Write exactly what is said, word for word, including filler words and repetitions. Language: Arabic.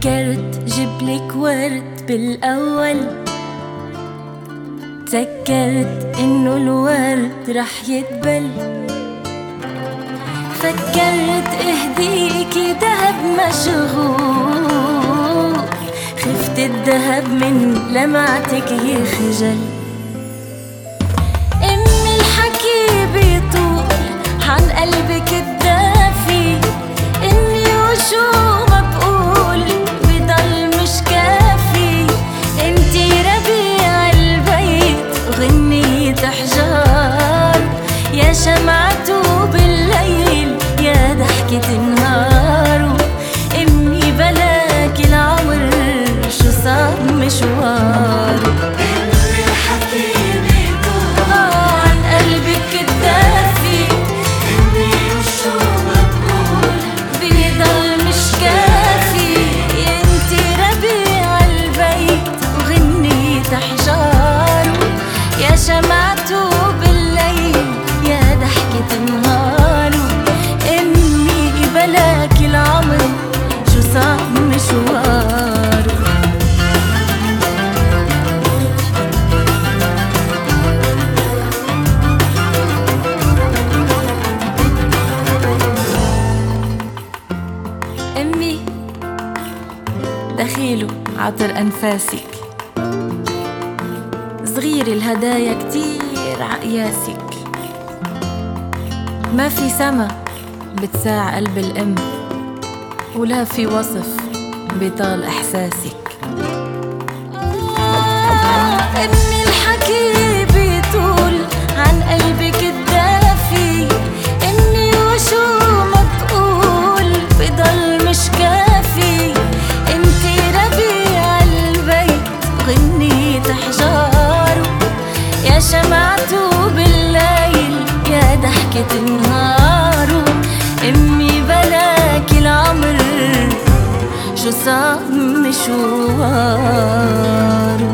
فكرت جبلك ورد بالأول، تذكرت إنه الورد رح يدبل. فكرت اهديكي دهب مشغول، خفت الدهب من لمعتك يخجل. أمي الحكي بيطول عن قلبك الدافي، إني وشو ما بقول بضل مش كافي. انتي ربيع البيت وغنية أحجار، يا شمعته بالليل يا ضحكة نهاره. أمي بلاك العمر شو صاب مشواره. أمي الحكي بيطول عن قلبك الدافي، إني وشو ما بقول بضل مش كافي. انتي ربيع البيت وغنية أحجاره، يا شمعته بالليل يا ضحكة نهاره. أمي بلاك العمر شو صعب مشواره. أمي دخيله عطر أنفاسك، صغير الهدايا كتير عقياسك. ما في سما بتساع قلب الأم، ولا في وصف بيطال إحساسك. أمي الحكي بيطول عن قلبك الدافي، إني وشو ما بقول بضل مش كافي. انتي ربيع البيت وغنية أحجاره، يا شمعته بالليل يا ضحكة نهاره. أمي بلاك العمر شو صاب مشواره.